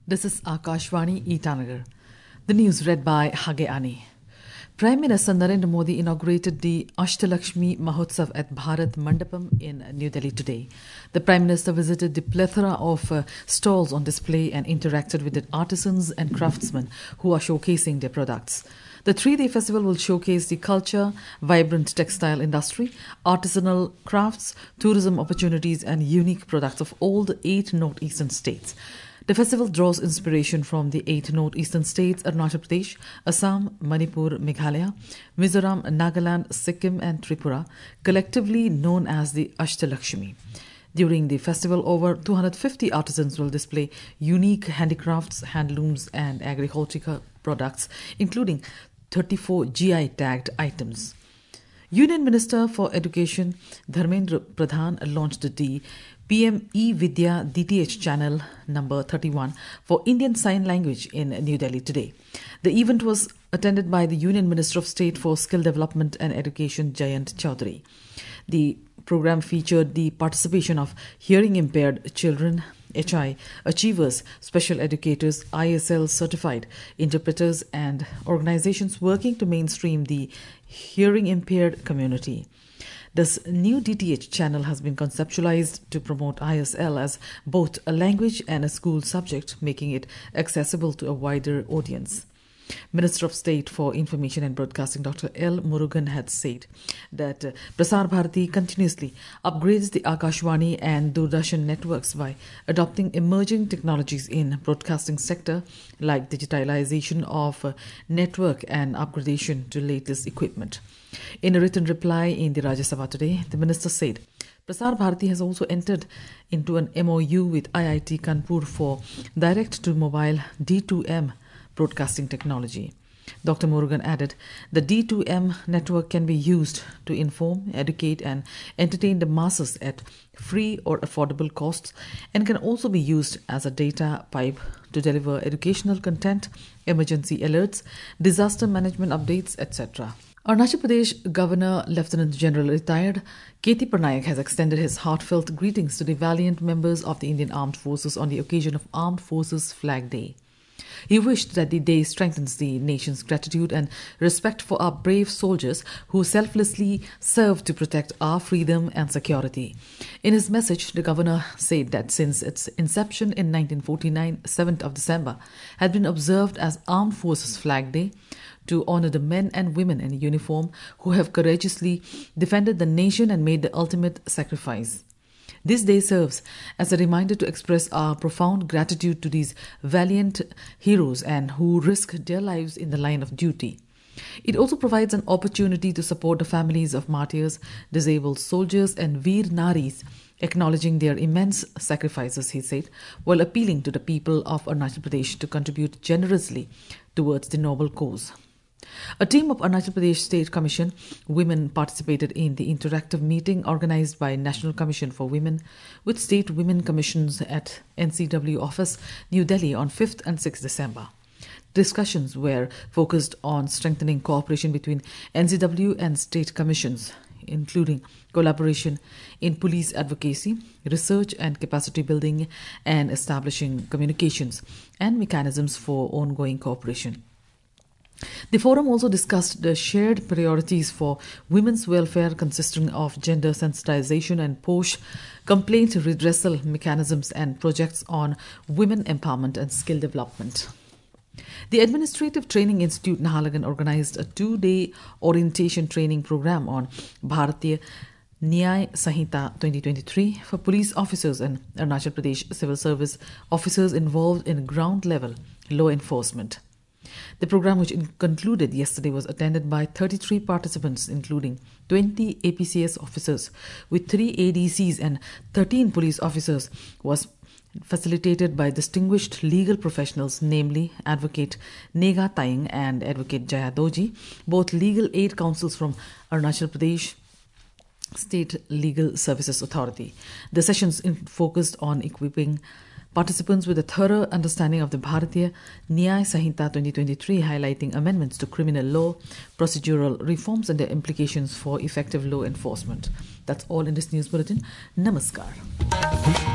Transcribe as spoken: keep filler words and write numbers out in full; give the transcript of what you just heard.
This is Akashvani Itanagar. The news read by Hage Ani. Prime Minister Narendra Modi inaugurated the Ashtalakshmi Mahotsav at Bharat Mandapam in New Delhi today. The Prime Minister visited the plethora of uh, stalls on display and interacted with the artisans and craftsmen who are showcasing their products. The three-day festival will showcase the culture, vibrant textile industry, artisanal crafts, tourism opportunities and unique products of all the eight northeastern states. The festival draws inspiration from the eight northeastern states Arunachal Pradesh, Assam, Manipur, Meghalaya, Mizoram, Nagaland, Sikkim and Tripura, collectively known as the Ashtalakshmi. During the festival, over two hundred fifty artisans will display unique handicrafts, handlooms and agricultural products, including thirty-four G I tagged items. Union Minister for Education Dharmendra Pradhan launched the P M E-Vidya D T H channel number thirty-one for Indian Sign Language in New Delhi today. The event was attended by the Union Minister of State for Skill Development and Education Jayant Chaudhary. The program featured the participation of hearing impaired children, H I achievers, special educators, I S L certified interpreters and organizations working to mainstream the hearing impaired community. This new D T H channel has been conceptualized to promote I S L as both a language and a school subject, making it accessible to a wider audience. Minister of State for Information and Broadcasting Doctor L. Murugan had said that uh, Prasar Bharati continuously upgrades the Akashvani and Doordarshan networks by adopting emerging technologies in broadcasting sector like digitalization of uh, network and upgradation to latest equipment. In a written reply in the Rajya Sabha today, the minister said Prasar Bharati has also entered into an M O U with I I T Kanpur for direct-to-mobile D two M broadcasting technology. Doctor Murugan added, the D two M network can be used to inform, educate and entertain the masses at free or affordable costs and can also be used as a data pipe to deliver educational content, emergency alerts, disaster management updates, et cetera. Arunachal Pradesh Governor Lieutenant General retired K T Parnaik has extended his heartfelt greetings to the valiant members of the Indian Armed Forces on the occasion of Armed Forces Flag Day. He wished that the day strengthens the nation's gratitude and respect for our brave soldiers who selflessly serve to protect our freedom and security. In his message, the governor said that since its inception in nineteen forty-nine, seventh of December had been observed as Armed Forces Flag Day to honor the men and women in uniform who have courageously defended the nation and made the ultimate sacrifice. This day serves as a reminder to express our profound gratitude to these valiant heroes and who risk their lives in the line of duty. It also provides an opportunity to support the families of martyrs, disabled soldiers and Veer Naris, acknowledging their immense sacrifices, he said, while appealing to the people of Arunachal Pradesh to contribute generously towards the noble cause. A team of Arunachal Pradesh State Commission women participated in the interactive meeting organized by National Commission for Women with State Women Commissions at N C W office, New Delhi on fifth and sixth December. Discussions were focused on strengthening cooperation between N C W and state commissions, including collaboration in police advocacy, research and capacity building, and establishing communications and mechanisms for ongoing cooperation. The forum also discussed the shared priorities for women's welfare consisting of gender sensitization and POSH, complaint redressal mechanisms and projects on women empowerment and skill development. The Administrative Training Institute Nahalagan organized a two-day orientation training program on Bharatiya Nyay Sanhita twenty twenty-three for police officers and Arunachal Pradesh civil service officers involved in ground-level law enforcement. The program, which concluded yesterday, was attended by thirty-three participants, including twenty A P C S officers with three A D Cs and thirteen police officers, was facilitated by distinguished legal professionals, namely Advocate Nega Taing and Advocate Jaya Doji, both legal aid councils from Arunachal Pradesh State Legal Services Authority. The sessions focused on equipping participants with a thorough understanding of the Bharatiya Nyay Sanhita twenty twenty-three, highlighting amendments to criminal law, procedural reforms and their implications for effective law enforcement. That's all in this news bulletin. Namaskar.